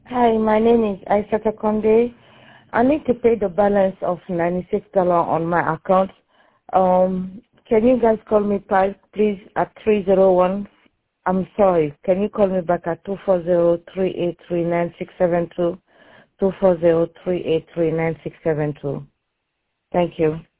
Hi, my name is Aisha Konde. I need to pay the balance of $96 on my account. Can you guys call me back, please, at 301? I'm sorry. Can you call me back at 240-383-9672? 240-383-9672. Thank you.